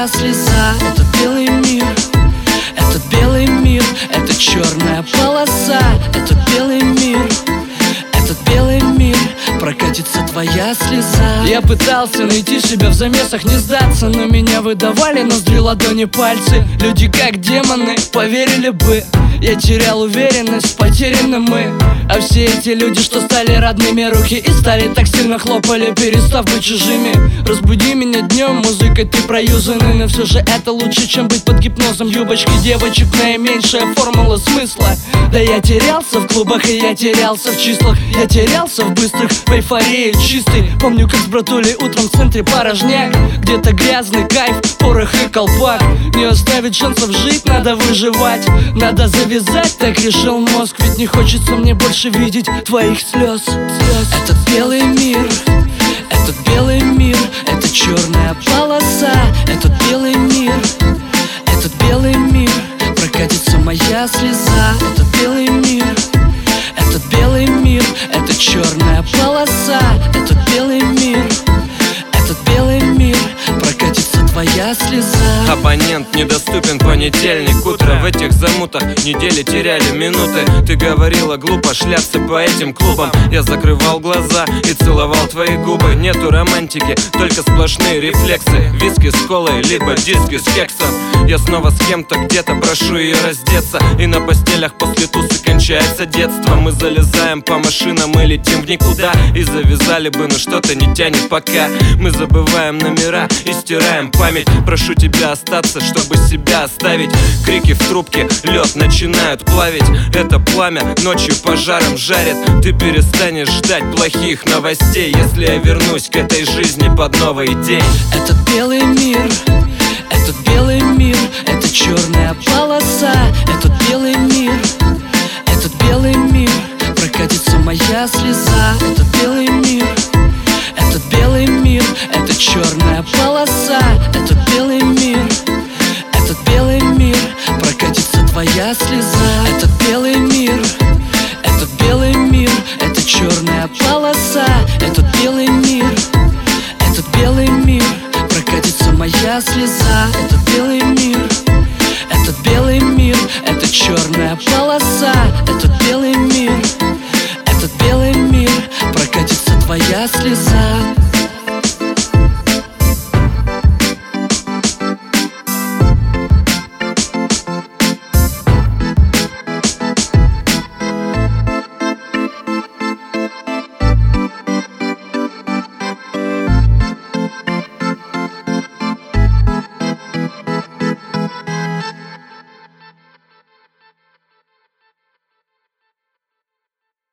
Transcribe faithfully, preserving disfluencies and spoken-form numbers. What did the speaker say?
моя слеза. Этот белый мир, этот белый мир, это черная полоса. Этот белый мир, этот белый мир, прокатится твоя слеза. Я пытался найти себя в замесах, не сдаться, но меня выдавали ноздри, ладони, пальцы. Люди как демоны, поверили бы. Я терял уверенность, потеряны мы. А все эти люди, что стали родными, руки и стали так сильно хлопали, перестав быть чужими. Разбуди меня днем, музыкой ты проюзанный, но все же это лучше, чем быть под гипнозом юбочки девочек. Наименьшая формула смысла. Да я терялся в клубах, и я терялся в числах. Я терялся в быстрых, в эйфории чистой. Помню, как с братулей утром в центре порожняк. Где-то грязный кайф, порох и колпак. Не оставить шансов жить, надо выживать. Надо завязать, так решил мозг. Ведь не хочется мне больше видеть твоих слез, слез. Этот белый мир, этот белый мир, это черная полоса. Этот белый мир, этот белый мир, прокатится моя слеза. Этот белый мир, этот белый мир, это черная полоса. Этот белый мир, этот белый мир, прокатится твоя слеза. Абонент недоступен, понедельник, утро. В этих замутах недели теряли минуты. Ты говорила глупо шляться по этим клубам. Я закрывал глаза и целовал твои губы. Нету романтики, только сплошные рефлексы. Виски с колой, либо диски с кексом. Я снова с кем-то где-то, прошу ее раздеться. И на постелях после тусы кончается детство. Мы залезаем по машинам и летим в никуда. И завязали бы, но что-то не тянет пока. Мы забываем номера и стираем память. Прошу тебя остаться, чтобы себя оставить. Крики в трубке, лед начинают плавить. Это пламя ночью пожаром жарит. Ты перестанешь ждать плохих новостей, если я вернусь к этой жизни под новый день. Этот белый мир, этот белый мир, это черная полоса. Этот белый мир, этот белый мир, прокатится моя слеза. Этот белый мир, этот белый мир, это черная полоса. Этот белый мир, этот белый мир, прокатится твоя слеза. Этот белый мир, этот белый мир, это черная полоса. Этот белый мир, этот белый мир, прокатится моя слеза.